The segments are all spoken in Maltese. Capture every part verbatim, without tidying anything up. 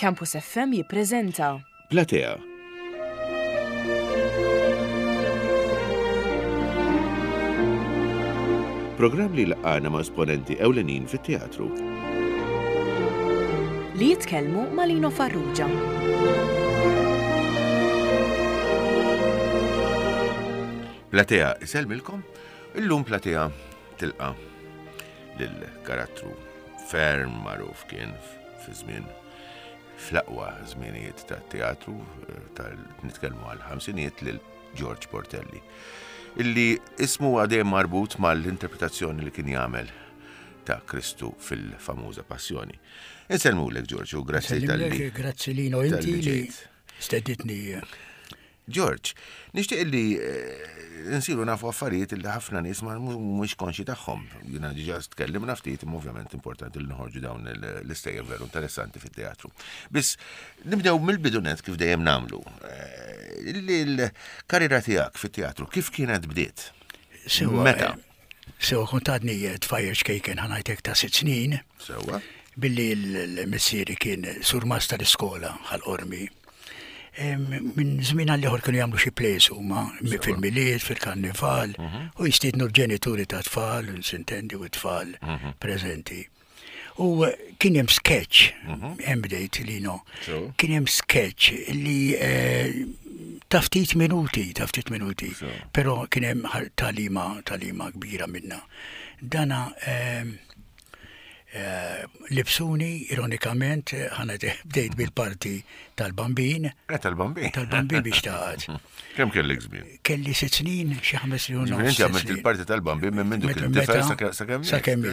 Campus F M jippreżenta Platea. Programm li laqana ma' esponenti ewlenin fit-teatru. li jitkellmu ma' Lino Farrugia. Platea iselmilkom, illum Platea tilqa lil-karattru ferm magħruf kien fi żmien fl-aqwa żmienijiet tat-teatru tal-nitkellmu għal ħamsinijiet lil George Portelli, illi ismu għadem marbut mal-interpretazzjoni li kien jagħmel ta' Kristu fil-famuża Passjoni. Inselmulek, George, u grazzi tal-li. Grazzi Lino, inti li steditni. George, nixtieq li nsiru nafu affarijiet li ħafna nies ma mhux konxi tagħhom. Jiena diġà tkellimna ftit, imma ovvjament importanti li noħorġu dawn l-istejjer veru interessanti fit-teatru. Biss nibdew mill-bidunet kif dejjem nagħmlu. Il-karriera tiegħek fit-teatru kif kienet bdiet? Meta? Sewa kont għadni tfajjer xkejken ħanajtek ta' sitt snin. Sewa? Billi l-missieri kien sur master iskola għal-Qormi. Minn żmien għal ieħor kienu jagħmlu xi plays huma fil-miliet, fil-karnival, u jistiednu l-ġenituri ta' tfal, sintendi u tfal preżenti. U kien hemm sketch, hemm bdejt Lino, kien hemm sketch li ta' ftit minuti, ta' ftit minuti, però kien hemm talima, talima kbira minna. Dana libsuni, ironikament, ħana bdejt bil-parti tal-bambin. Tal-bambin? Tal-bambin biex taħad. Kem kellek żmien? Kelli sitt snin, xi ħames li unna. Inti għamilt il-parti tal-bambin minn mindu kien tifel sakemm sakemm.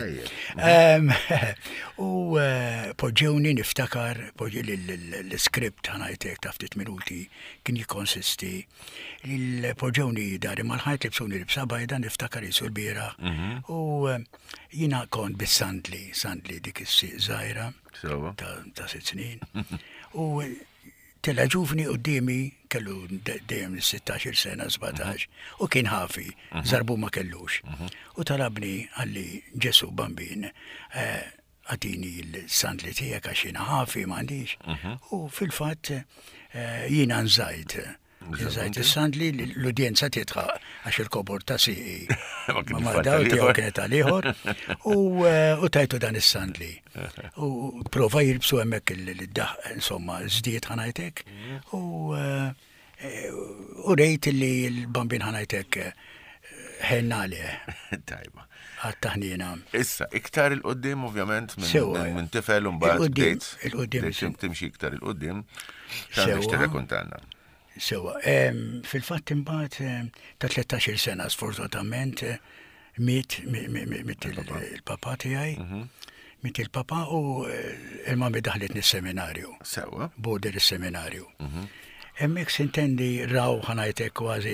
U poġġewni niftakar, poġġi l-skript ħanajtek ta' ftit minuti kien jikkonsisti il-poġġewni dari mal-ħajt libsuni l-bsabajda niftakar jisu l-bira. U jina kont bis-sandli, sandli dik is-żgħira ta' sitt snin. U tella ġuvni qudiemi kellu dejjem sittax-il sena, sebgħatax, u kien ħafi, żarbu ma kellux. U talabni għalli ġesu bambin għatini l-sandli tiegħek għax jiena ħafi m'għandix. U fil-fatt jiena nżajt. Nżajt is-sandli l-udjenza titħaq għax il-kobor ta' siqi. Ma daw tiegħu kienet għal-ieħor u tajtu dan is-sandli. U prova jirbsu hemmhekk il-daħ, insomma, żdied ħanajtek u rejt li l-bambin ħanajtek ħenna għalih. Tajba. Għat-taħnina. Issa, iktar il-qoddim ovvjament minn tifel u mbagħad bdejt. Il-qoddim. Timxi iktar il-qoddim. X'għandek x'tirrakkuntalna? Sewa, fil-fatt imbagħad ta' tlettax-il sena sfortunatament miet il-papa tiegħi, miet il-papa u il-mami daħletni s-seminarju. Sewa. Border is-seminarju. Hemmhekk sintendi raw ħanajtek kważi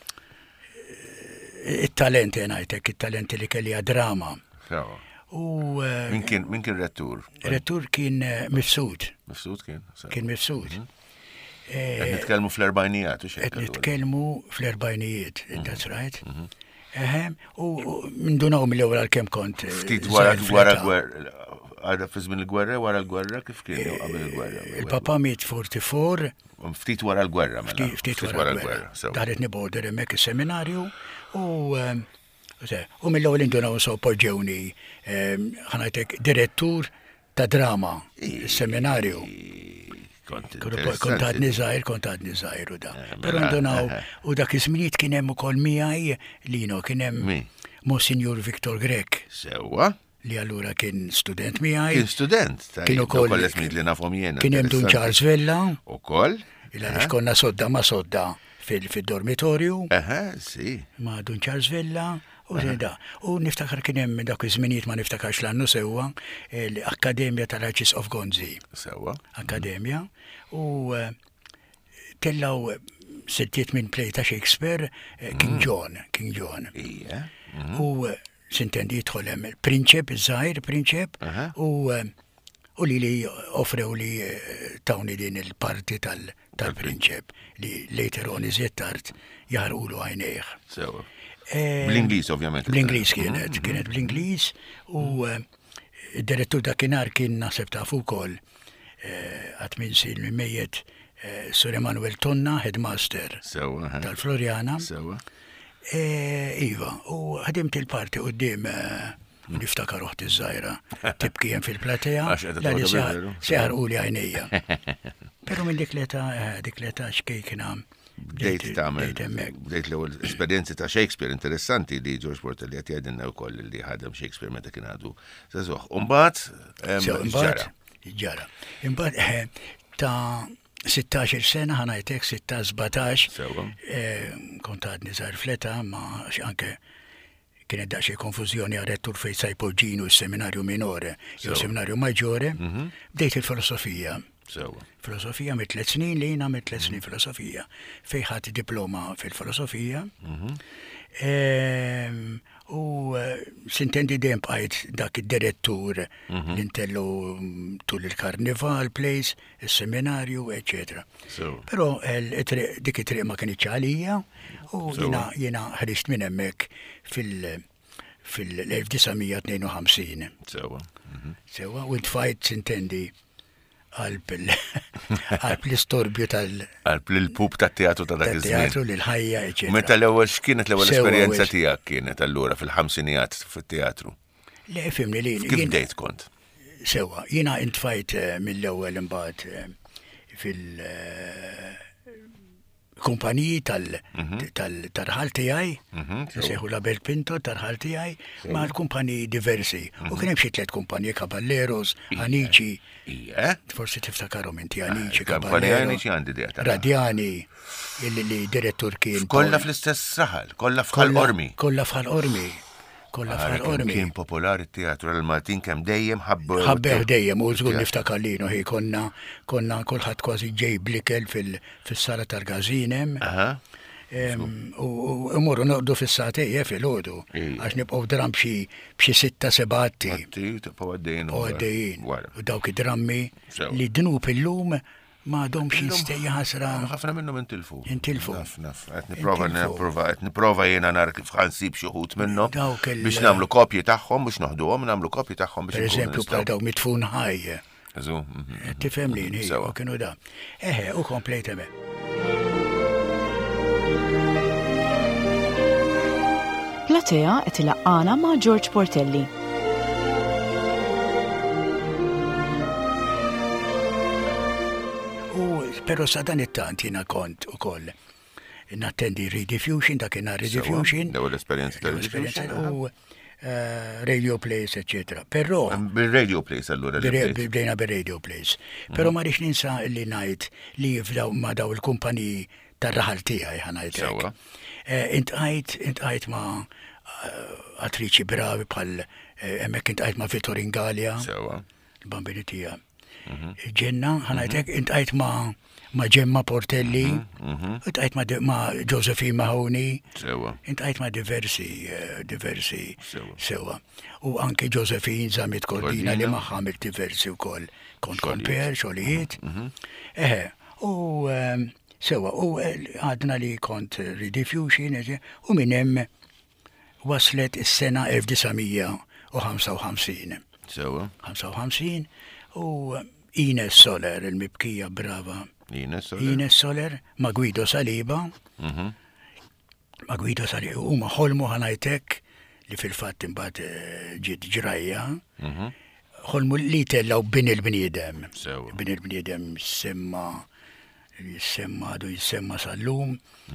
il-talenti ngħidlek, it-talenti li kelli drama. Sewa. U min kien rettur? Rettur kien Mifsud. Mifsud kien? Kien Mifsud. Qed nitkellmu fl-erbajnijiet u xejn. Qed nitkellmu fl-erbajnijiet, that's right. Eħem, u minn dunaw mill-ewwel għalkemm kont. Ftit wara wara gwerra, għadha fi żmien il-gwerra wara l-gwerra kif kien qabel il-gwerra? Il-papa miet forty-four. Ftit wara l-gwerra mela. Ftit wara l-gwerra. Daħletni border hemmhekk is-seminarju u u mill-ewwel indunaw so poġġewni ħanajtek direttur ta' drama, is-seminarju. Kontat nizajr, kontat nizajr u da. Pero ndunaw, u dak iżminijiet kien hemm ukoll miegħi Lino, kien hemm Monsignor Viktor Grek. Sewwa? Li allura kien student miegħi. Kien student? Kien ukoll li nafhom jiena. Kien hemm Dun Charles Vella. Ukoll? Għaliex konna sodda ma sodda fil-dormitorju. Aha, si. Ma Dun Charles Vella. U da, u niftakar kien hemm dak iż-żminijiet ma niftakarx l-annu sewwa l-Akkademja tal-Arċis of Gonzi. Sewwa. Akkademja. U tellaw settiet minn play ta' Shakespeare King John, King John. Ija. U sintendi jidħol hemm il-prinċep, iż-żgħir prinċep, u li li offrew li tawni din il-parti tal-prinċep li later on iżjed tard jaħrqulu għajnejh. Sewwa. Bl-Ingliż ovvjament. Bl-Ingliż kienet, kienet bl-Ingliż u id-direttur dakinhar kien naħseb taf ukoll għatmin sil mimmejiet Sur Emanuel Tonna, headmaster Sewa. tal-Florjana. Sewa. Iva, u ħadimt il-parti qudiem niftakar uħti żgħira tibkien fil-platea, li seħar u li għajnejja. Pero minn dik leta, dik leta xkejkina. Bdejt tagħmel bdejt l-ewwel esperjenzi ta' Shakespeare interessanti li George Portelli qed jgħidilna wkoll li ħadem Shakespeare meta kien għadu sażuh. U mbagħad ġara. Ġara. Imbagħad ta' sittax-il sena ħanajtek sitta żbatax. Kont għadni żgħar fleta ma anke kienet daqsxejn konfużjoni għarettur fejn sa jpoġġinu s-seminarju minore jew seminarju maġġore, bdejt il-filosofija. Filosofija mit tliet snin li jiena mit tliet snin filosofija. Fejn ħadd diploma fil-filosofija. U sintendi dejjem bqajt dak id-direttur l-intellu tul il-Karnival Place, is-seminarju, eċetera. Però dik it-triq ma kienx għalija u jiena jiena ħriġt minn hemmhekk fil- fil-elf-tisa' ħamsin. Sewa. Sewa, u ntfajt sintendi għalb l-istorbju tal- Għalb l-pub tat-teatru ta' dak iż-żmien. Teatru l-ħajja, eċetera. Meta l-ewwel x'kienet l-ewwel esperjenza tiegħek kienet allura fil-ħamsinijat fit-teatru? Le fimni li Kif bdejt kont? Sewa, jiena intfajt mill-ewwel imbagħad fil- kumpaniji tal-tarħal tiegħi, seħu Label Pinto tarħal tiegħi, ma' l-kumpaniji diversi. U kien hemm xi tliet kumpaniji Caballeros, Anici. Forsi tiftakarhom inti Anici, Caballeros. Radjani, li direttur kien. Kollha fl-istess saħal, kollha f'ħal-Ormi. Kollha f'ħal-Ormi. Kollha f'ħal-Ormi. Kien popolari t-teatru l-Maltin kemm dejjem ħabbew. Ħabbew dejjem u żgur niftakar li ħi konna konna kulħadd kważi ġej blikel fis-sala tal-Gazinem. U mmorru noqdu fis-satejja fil-ħodu għax nibqgħu dram b'xi sitta sebatti. Għaddejjin. Għaddejjin. U dawk id-drammi li dnub illum ma domx jistejja ħasra. ħafna minnhom intilfu. Intilfu. Naf, naf. Qed nipprova nipprova qed nipprova jiena nar kif ħansib xi wħud minnhom biex nagħmlu kopji tagħhom biex noħduhom, nagħmlu kopji tagħhom biex. Pereżempju bħal daw mitfun ħaj. Eżu. Tifhem li u kienu da. Eħe, u komplejtament. Platea qed ilaqqana ma' George Portelli. Pero sa dan it-tant jiena kont ukoll nattendi Rediffusion, dak kien Rediffusion. Daw l-esperjenza tal-Rediffusion. U Radio Place, eccetera. Però bil-Radio Place allura li bdejna bil-Radio Place. Però ma rix ninsa li ngħid li f'daw ma daw il-kumpaniji tar-raħal tiegħi ħanajtek. Intqajt intqajt ma' attriċi bravi bħal hemmhekk intqajt ma' Vittor Ingallia. Il-bambini tiegħek. Ġenna ħanajtek intqajt ma' ma' Gemma Portelli, intqajt ma' Josephine Mahoney, intqajt ma' diversi, diversi sewa. U anke Josephine Zamit Cordina li maħħamil diversi wkoll. Kont komper, xogħlijiet. Eħe, u sewa, u għadna li kont Rediffusion, u minn hemm waslet is-sena elf tisa' ħamsa u ħamsin. Sewa. ħamsa u ħamsin, u Ines Soler, il-mibkija brava. Ines Soler. Ines Soler, ma' Guido Saliba. Ma' Guido Saliba, u ma' ħolmu ħanajtek li fil-fatt imbagħad ġiet ġrajja. Ħolmu li tellaw bin il-bniedem. Bin il-bniedem semma jissemma għadu jissemma sal-lum.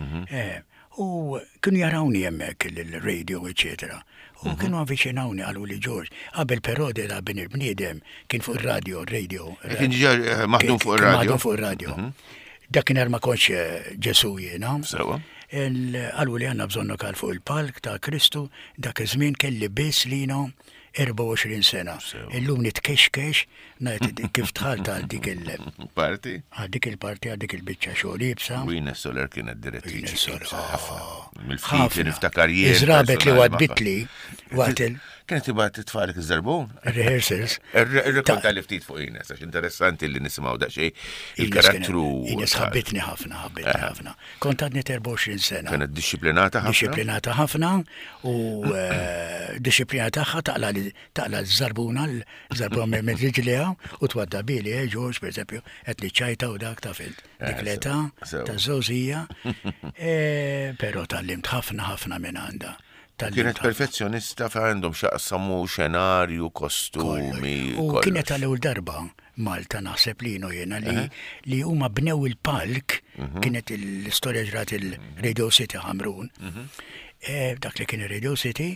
U kienu jarawni hemmhekk il-radio, eccetera. U kienu avviċinawni għallu li George. Qabel però da bin il-bniedem kien fuq il-radio, radio. Kien ġar maħdum fuq il-radio. Maħdum fuq il-radio. Dak kien ma konx Ġesu jiena. Għallu li għanna bżonnu kal fuq il-palk ta' Kristu, dak iż-żmien kelli biss lina erba' u għoxrin sena. Illum nitkexkex ngħid kif tħalt għal dik il-parti. Għal dik il-parti għal dik il-biċċa xogħol ibsa. U Ines Soler kienet direttriċi. Mill-ftit niftakar jien. Iżrabet li għadbitli waqt kienet tibgħat titfalek iż-żarbun. Rehearsals. Ir-rekorda li ftit fuq Ines għax interessanti li nisimgħu daqsxejn il-karattru. Ines ħabbitni ħafna, ħabbitni ħafna. Kont għadni erba' u għoxrin sena. Kienet disciplinata ħafna. Disciplinata ħafna u disciplinata tagħha taqla l-żarbuna l-żarbuna minn riġliha u twadda bili, George, per eżempju, qed li ċajta u dak ta' fil dik l-età ta' żewżija, però tallimt ħafna ħafna minn għandha. Kienet perfezzjonista f'għandhom xaqsamu xenarju, kostumi. U kienet għal-ewwel darba Malta naħseb li jena li li huma bnew il-palk, kienet l-istorja ġrat il-Radio City Ħamrun. Dak li kien il-Radio City,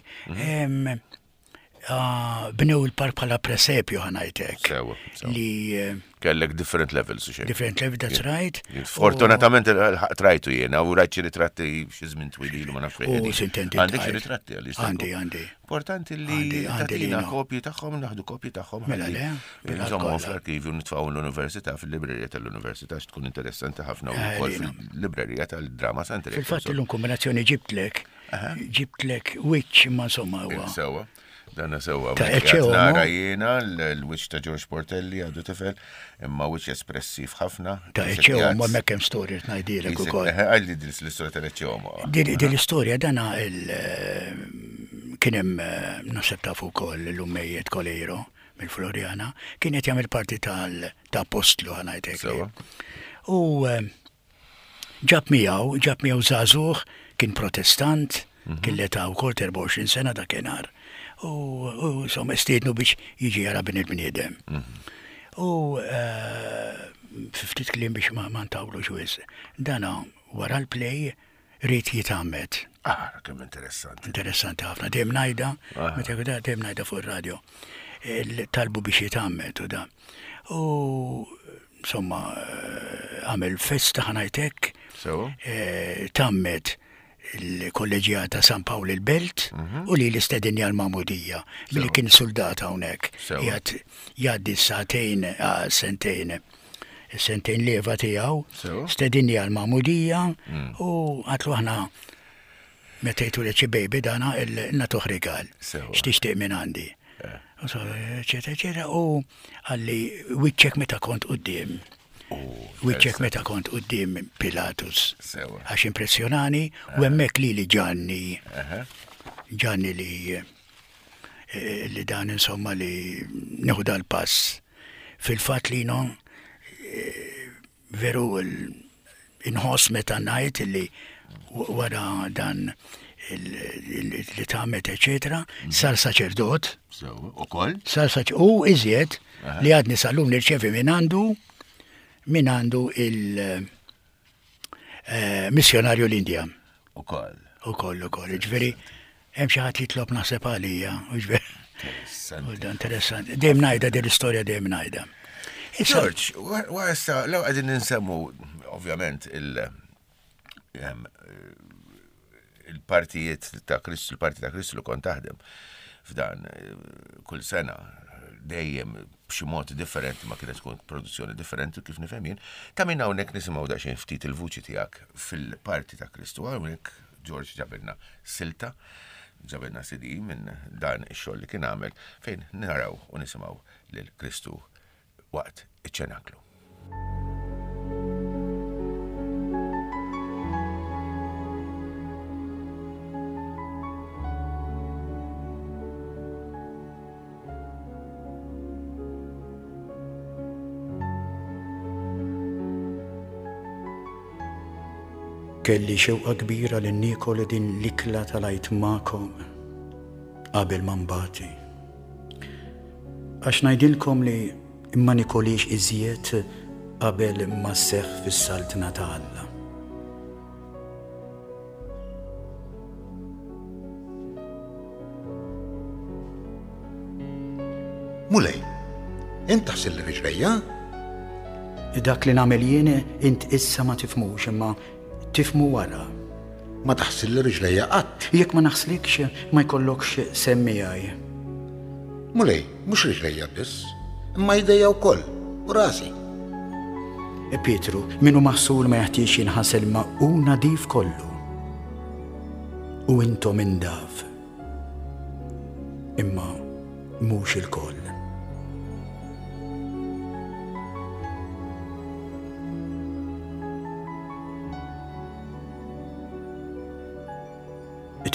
bnew il-park bħala presepju ħanajtek. Li kellek different levels u xejn. Different levels, that's right. Fortunatament trajtu jiena u rajt xi ritratti xi żmien twil ma nafx. U sintenti. Għandek xi ritratti għalli. Għandi, għandi. Importanti li tagħtina kopji tagħhom, naħdu kopji tagħhom. Mela le. Insomma fl-arkivju nitfgħu l-università fil-librerija tal-università x'tkun interessanti ħafna wkoll fil-librerija tal-Drama Center. Fil-fatt illum kombinazzjoni ġibtlek, ġibtlek wiċċ ma insomma huwa. Sewa. Danna sewa. Ta' eċew. Nara jiena l-wiċċ ta' George Portelli għadu tifel, imma wiċċ espressiv ħafna. Ta' eċew ma' mekkem storja tnajdilek ukoll. Għalli l-istorja tal-eċew. Din l-istorja dana kien hemm naħseb tafu wkoll l-ummejjed Kolejro mill-Florjana, kienet jagħmel parti ta' Apostlu ħanajtek. U ġab miegħu, ġab miegħu żagħżugħ, kien protestant, kien l-età wkoll erba' għoxrin sena dakinhar. U insomma stiednu biex jiġi jara bin il-bniedem. U ftit kliem biex ma ntawlu ġwiż. Dana wara l-play rrid jitgħammed. Ah, kemm interessanti. Interessanti ħafna. Dejjem ngħidha, meta jgħidha dejjem ngħidha fuq ir-radjo. Talbu biex jitgħammed u da. U insomma għamel festa ħanajtek. Tammed il-kolleġjata San Pawl il-Belt u li l-istedinja l-Mamudija, li kien soldata hawnhekk. Jgħaddi s-satejn, sentejn, sentejn leva tiegħu, stedinja l-Mamudija u għatlu aħna metejtu li ċibejbi dana il-natuħ rigal, xtixtiq minn għandi. Ċeta ċeta u għalli wiċċek meta kont qudiem. Wiċċek meta kont qudiem Pilatus. Għax impressjonani u hemmhekk li li ġanni. Ġanni li li dan insomma li neħu dal-pass. Fil-fatt li non veru inħoss meta ngħid li wara dan li tagħmet eċetera, sar saċerdot. Ukoll? Sar saċerdot u iżjed li għadni sal-lum nirċevi minn għandu min għandu il-missjonarju l-Indja. U koll. U koll, u koll. Ġveri, hemm xi ħadd jitlob naħseb għalija. U da interessanti. Dejjem ngħidha din l-istorja dejjem ngħidha. George, wara law qegħdin ninsemmu ovvjament il- il-partijiet ta' Kristu, il-parti ta' Kristu li kont taħdem f'dan kull sena dejjem b'xi mod differenti ma kienet tkun produzzjoni differenti kif nifhem jien. Ta' minn hawnhekk nisimgħu daqsxejn ftit il-vuċi tiegħek fil-parti ta' Kristu hawnhekk George ġabelna silta, ġabelna C D minn dan ix-xogħol li kien għamel fejn naraw u nisimgħu lil Kristu waqt iċ-ċenaklu. Kelli xewqa kbira li nikol din l-ikla tal-għajt ma'kom qabel ma nbati. Għax ngħidilkom li imma nikolix iżjed qabel ma sseħħ fis-saltna ta' Alla. Mulej, int taħsil riġlejja? Dak li nagħmel jien int issa ma tifhmux imma tifmu wara. Ma taħsil riġlejja qatt. Jekk ma naħslikx ma jkollokx semmijaj. Mulej, mhux riġlejja biss, imma jdejja wkoll u rasi. Pietru, minnu maħsul ma jeħtiex jinħasel ma' u nadif kollu. U intom indaf. Imma mhux il-koll.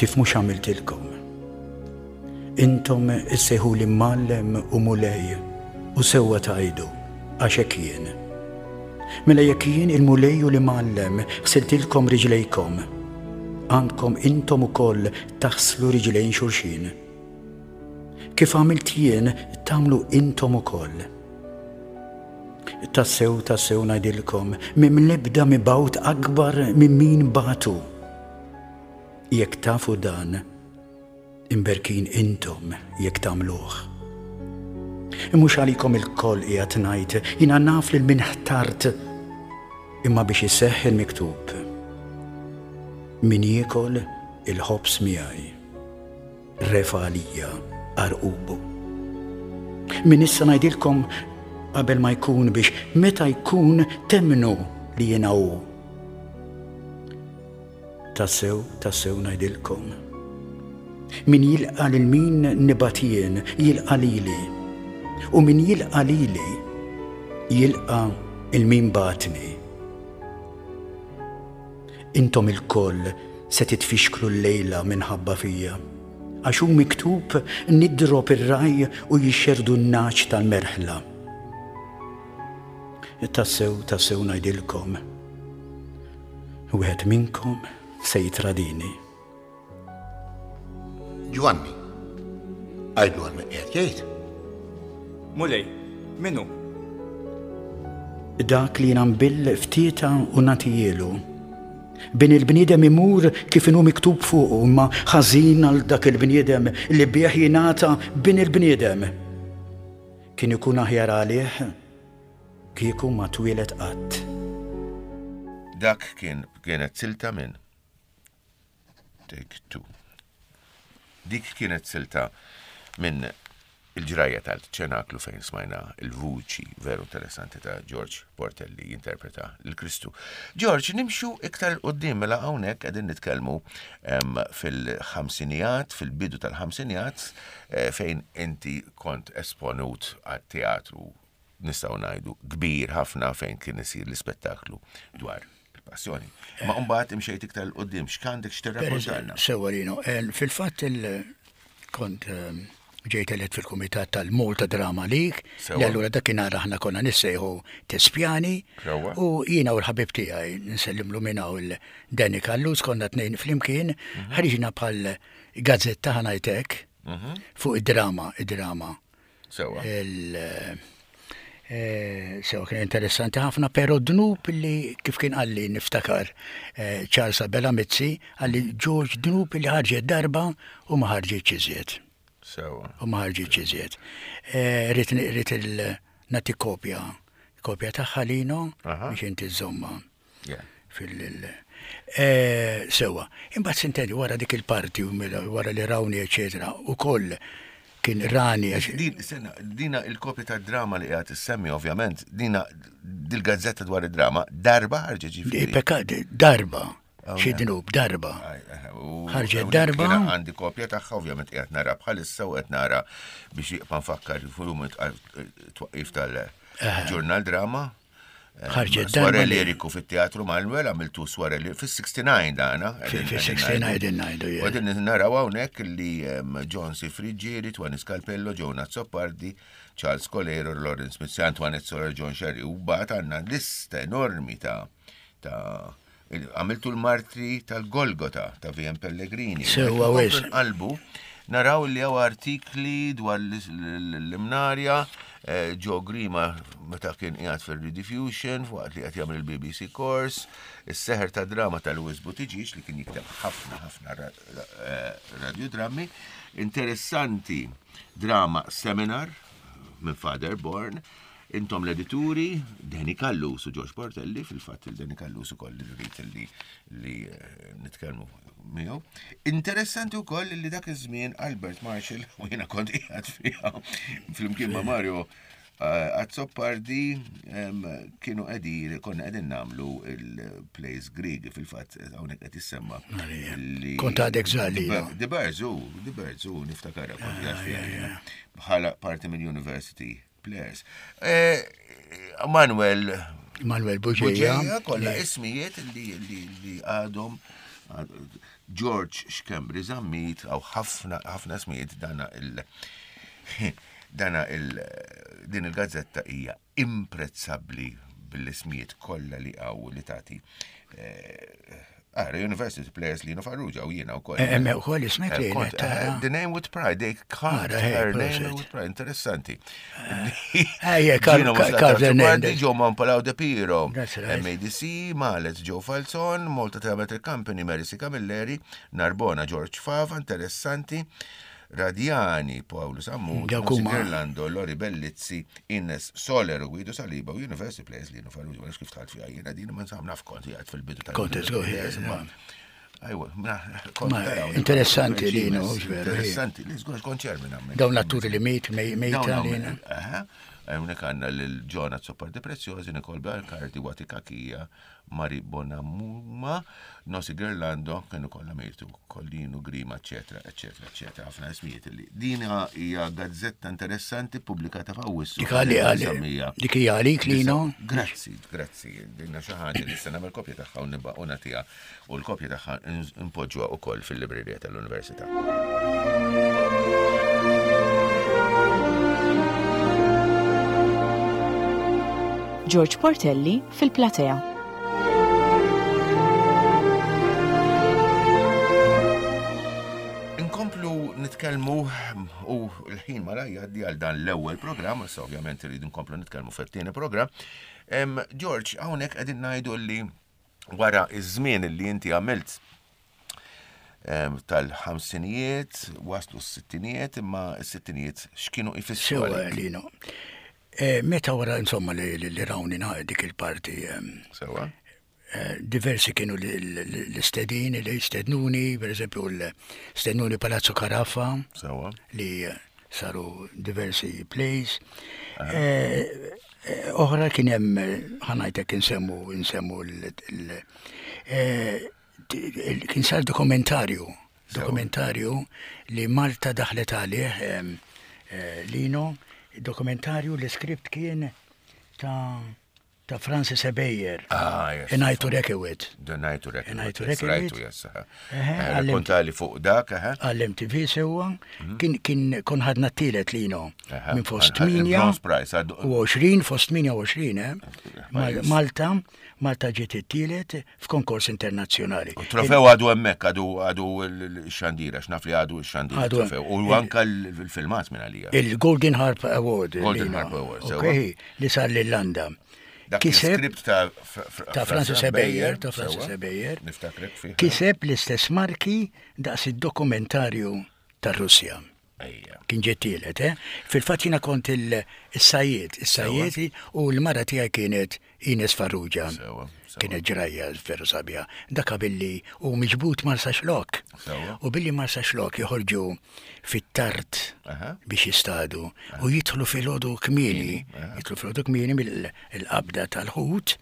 tifmux għamiltilkom. Intom issejħu li mallem u mulej u sewwa tajdu għaxek jien. Mela jekk jien il-mulej u li mallem ħsiltilkom riġlejkom, għandkom intom ukoll taħslu riġlejn xulxin. Kif għamilt jien tagħmlu intom ukoll. Tassew tassew ngħidilkom minn l-ebda mibgħut akbar minn min batu. Jekk tafu dan, imberkin intom jekk tagħmluh. Mhux għalikom il-koll qiegħed ngħid, jiena naf lil min ħtart imma biex iseħħ il-miktub. Min jiekol il-ħobs miegħi, refa għalija arqubu. Min issa ngħidilkom qabel ma jkun biex meta jkun temnu li jiena hu. Tassew, tassew ngħidilkom. Min jilqa' lil min nibatien jilqa' lili, u min jilqa' lili jilqa' il-min batni. Intom il-koll se titfixklu l-lejla minħabba fija, għax hu miktub nidrob ir-raj u jixxerdu n-naċ tal-merħla. Tassew, tassew ngħidilkom, wieħed minnkom se jitradini. Giovanni, għajdu għal meqqiet jgħid. Mulej, minnu? Dak li nambill ftieta u natijielu. Bin il-bniedem imur kif inhu miktub fuqu, imma ħażin għal dak il-bniedem li bih jingħata bin il-bniedem. Kien ikun aħjar għalih kieku ma twilet qatt. Dak kien kienet silta minn Take Two. Dik kienet silta minn il-ġrajja tal-ċenaklu fejn smajna il-vuċi veru interessanti ta' George Portelli jinterpreta l-Kristu. George, nimxu iktar qoddim mela hawnhekk qegħdin nitkellmu fil-ħamsinijat, fil-bidu tal-ħamsinijat fejn inti kont esponut għat-teatru nistgħu ngħidu kbir ħafna fejn kien isir l-ispettaklu dwar il-passjoni. Ma mbagħad imxejt iktar qoddim x'għandek x'tirrakkontalna? Sewarino, fil-fatt il-kont ġejt elett fil-Kumitat tal-Malta Drama League, li allura dakinhar aħna konna nissejħu Tespjani u jiena u l-ħabib tiegħi nsellimlu minnaw il-Danny Kallus konna tnejn flimkien, ħriġna bħal gazzetta ħanajtek fuq id-drama, id-drama. Sewa. Sewa kien interessanti ħafna, pero Dnub li kif kien għalli niftakar Charles Abela Mizzi, għalli George Dnub li ħarġet darba u ma ħarġet ċiżiet. Sewa. U ma ħarġet ċiżiet. Rrit il-nati kopja, kopja taħħa lino biex inti żomma fil- sewa. Imbagħad sintendi wara dik il-parti wara li rawni eċetera u koll kien rani. Dina il-kopja ta' drama li għat semmi ovvjament, dina dil-gazzetta dwar id-drama, darba ħarġet ġifieri. Peka, darba, xi Dnub, darba. Ħarġet darba. Għandi kopja tagħha ovvjament qiegħed nara bħalissa u qed nara biex jibqa' nfakkar fuq twaqif tal-ġurnal drama. ħarġet darba. Swarelli Eriku fit-teatru Malwell għamiltu Swarelli fis-sixty-nine dana. Fis-sixty-nine din ngħidu. Għadin naraw hawnhekk li John C. Frigieri, Twani Scalpello, Jonah Zoppardi, Charles Colero, Lawrence Smith, Antoinette Soler, John Sherry, u bat għandna lista enormi ta' ta' għamiltu l-martri tal-Golgota ta' V M Pellegrini. Sewa wis. Qalbu naraw li għaw artikli dwar l-imnarja, Joe Grima meta kien qiegħed fir-Rediffusion waqt li qed jagħmel il-B B C course, is-seħer ta' drama tal-Louis Buttigieg li kien jikteb ħafna ħafna radiodrammi, interessanti drama seminar minn Fatherborn, intom l-edituri, Danny Kallus u George Portelli, fil-fatt il-Danny Kallus ukoll li rrid li nitkellmu miegħu. Interessanti wkoll li dak iż-żmien Albert Marshall u jiena kont qiegħed fiha flimkien ma' Mario Azzoppardi kienu qegħdin konna qegħdin nagħmlu il-plays Grieg fil-fatt hawnhekk qed issemma. Kont għadek żgħali. The Barzu, The Barzu niftakarha kont qiegħed fiha bħala parti minn University Players. Manuel Manuel Buġeja kollha ismijiet li għadhom George Xkembri zammit, għaw ħafna ħafna smiet dana il- dana il- din il-gazzetta hija imprezzabbli bil-ismijiet kollha li għaw li tagħti. Għara, University Players Lino Farrugia u jiena u koll. Emme u koll ismek li The Name with Pride, they can't her name with pride, interessanti. Ejja, Carter Name. Joe Monpalaw De Piro, That's right. M A D C, Mallet Joe Falson, Malta Theatre Company, Marisi Camilleri, Narbona George Fava, interessanti. Radjani, Paolo Sammu, Irlando, Lori Bellizzi, Ines Soler, Guido Saliba, u University Players Lino Farrugia, għalix kif tħalt fija jena din ma nsamna f'konti għad fil-bidu tal- Konti zguħi, Ajwa, interessanti Lino, ġveru. Interessanti, li zguħ konċer minn għamil. Dawn l-atturi li mejt, mejta Lino. Għemnek għanna l-ġona Zoppar Deprezzjosi, Nicole Belcardi, Wati Kakija, Mari Bonamuma, Nosi Gerlando, kienu kolla mejtu, Kollinu, Grima, eccetera, eccetera, eccetera, għafna ismijiet li. Dina hija gazzetta interessanti, pubblikata fa' wissu. Dik għalli għalli, dik hija għalik Lino. Grazzi, grazzi, dinna xaħġa li s-sena mal-kopja taħħa unibba unatija u l-kopja taħħa impoġġuha ukoll fil-librerija tal-Università. George Portelli fil-platea. Inkomplu nitkellmu u l-ħin mara jgħaddi għal dan l-ewwel programm, issa ovvjament irridu nkomplu nitkellmu fit-tieni programm. George, hawnhekk qegħdin ngħidu li wara iż-żmien li inti għamilt tal-ħamsinijiet waslu s-sittinijiet, imma s-sittinijiet x'kienu jfissru Lino. Meta wara insomma li rawni dik il-parti. Sewa. Diversi kienu l-istedini li stednuni, per esempio l-stednuni Palazzo Carafa, Sewa. li saru diversi plays. Oħra kien hemm ħanajtek insemmu insemmu kien sar dokumentarju, dokumentarju li Malta daħlet għalih Lino. Dokumentarju li skript kien ta' ta' Francis Ebeyer. Ah, yes. Enajtu Rekewit. The Najtu Rekewit. Enajtu Rekewit. Rajtu, yes. Kontali fuq dak, eh? Għall-M T V sewa. Kien kon ħadna t-tielet Lino. Minn fost minja. U għoxrin, fost minja u għoxrin, eh? Malta. Malta ġiet it-tielet f'konkors internazzjonali. U trofew għadu hemmhekk, għadu għadu l-xandira, x'naf li għadu x-xandira trofew. U anke l-filmat minn għalija. Il-Golden Harp Award. Golden Harp Award, sewa. Li sar l-Irlanda. Kiseb ta' Francis Ebeyer, ta' Francis Ebeyer. Niftakrek fih. Kiseb l-istess marki daqs id-dokumentarju ta' Russja. Kien ġettilet, eh? Fil-fatt jiena kont il-sajjiet, il-sajjieti u l-mara tiegħi kienet Ines Farrugia. Kienet ġrajja veru sabja. Daka billi u miġbut Marsa Xlok. U billi Marsa Xlok joħorġu fit-tart biex jistadu u jidħlu fil-ħodu kmieni, jidħlu fil-ħodu kmieni mill-qabda tal-ħut.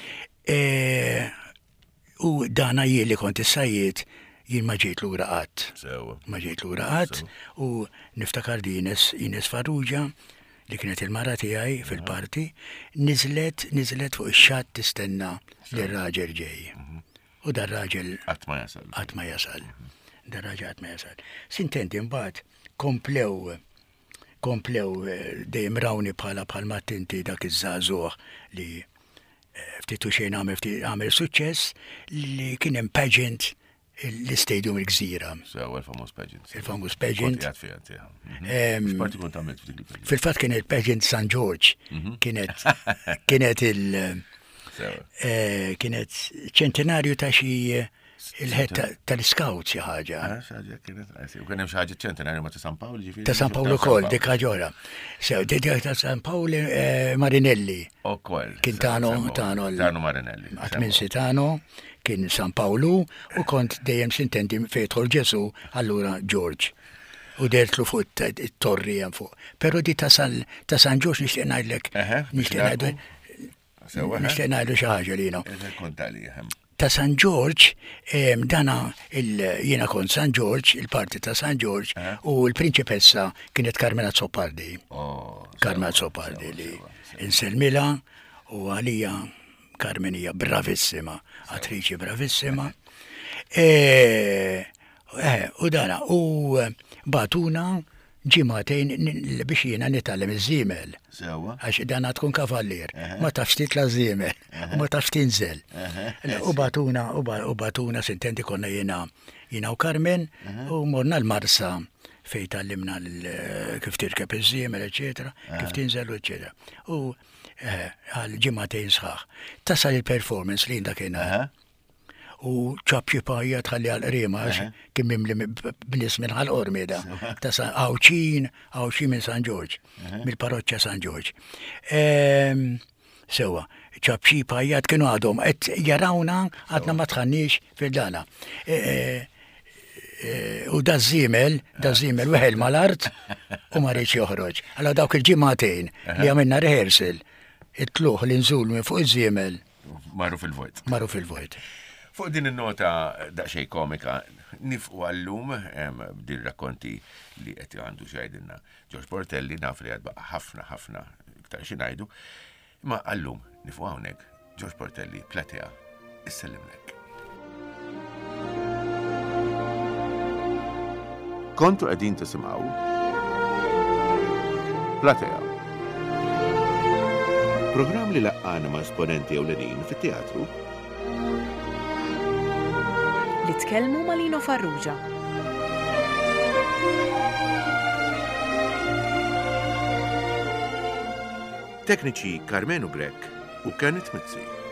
U dana jien li kont is-sajjiet jien ma ġejt lura qatt. Ma ġejt lura qatt u niftakar di Ines Ines Farrugia li kienet il-mara tiegħi fil-parti, niżlet niżlet fuq ix-xatt tistenna li r-raġel ġej. U dar raġel qatt ma jasal. Qatt ma jasal. Dar raġel qatt ma jasal. Sintenti mbagħad komplew komplew dejjem rawni bħala bħal mattinti dak iż-żagħżugħ li ftitu xejn għamel ftit għamel suċċess li kien hemm pageant l-Stadium il-Gżira. Sewa, il-famus pageant. Il-famus pageant. X'parti kont għamilt f'dik il-pageant? Fil-fatt kien il-pageant San George. Kienet kienet il- kienet ċentenarju ta' xi il-ħetta tal-Scouts xi ħaġa. Xaġa kienet, u kien hemm xi ħaġa ċentenarju ma ta' San Paolo ġifieri. Ta' San Paolo wkoll dik ħaġora. Sew dik ta' San Paolo Marinelli. Ukoll. Kien tano tano Tano Marinelli. Għatmin Sitano. Kien San Paolo u kont dejjem sintenti fejtħol Ġesu allura George. U dertlu fuq it-torri hemm fuq. Però di ta' San George nixtieq ngħidlek. Nixtieq ngħidu. Nixtieq ngħidu xi ħaġa lina. Ta' San George dana jiena kont San George, il-parti ta' San George u l-prinċipessa kienet Carmela Zoppardi. Carmela Zoppardi li inselmila u għalija Carmen hija bravissima, attriċi bravissima. U dana, u batuna ġimatejn biex jiena nitgħallem iż-żiemel. Sewa. Għax dana tkun kavallier. Ma tafx titla' żiemel, u ma tafx tinżel. U batuna, u batuna sintenti konna jiena jiena u Carmen, u morna l-marsa fej tallimna kif tirkeb iż-żiemel, eċetera, kif tinżel, eċetera. U għal ġimatejn sħaħ. Tasal il-performance li jinda kiena. U ċabċi pajja tħalli għal-qrima, kim mimli b'nis minn għal-qormida. Tasa għawċin, għawċin minn San George, mill-parroċċa San George. Sewa, ċabċi pajjat kienu għadhom, għet jarawna għadna ma tħannix fil-dana. U da żiemel, da żiemel weħel mal-art u ma rridx joħroġ. Għalla dawk il-ġimatejn li għamilna rehearsal, it-tluħ li nżul minn fuq iż-żiemel. Marru fil-vojt. Marru fil-vojt. Fuq din il-nota daqxej komika, nifqu għallum, din rakkonti li qed għandu xajdinna George Portelli, naf li għadba ħafna ħafna iktar xinajdu, ma għallum nifqu għawnek George Portelli, Platea, issellimlek. Kontu għedin tisimaw Platea. Program li laqqana ma' esponenti ewlenin fit-teatru li tkellmu ma' Lino Farrugia. Tekniċi Carmenu Grek u Kenneth Mizzi.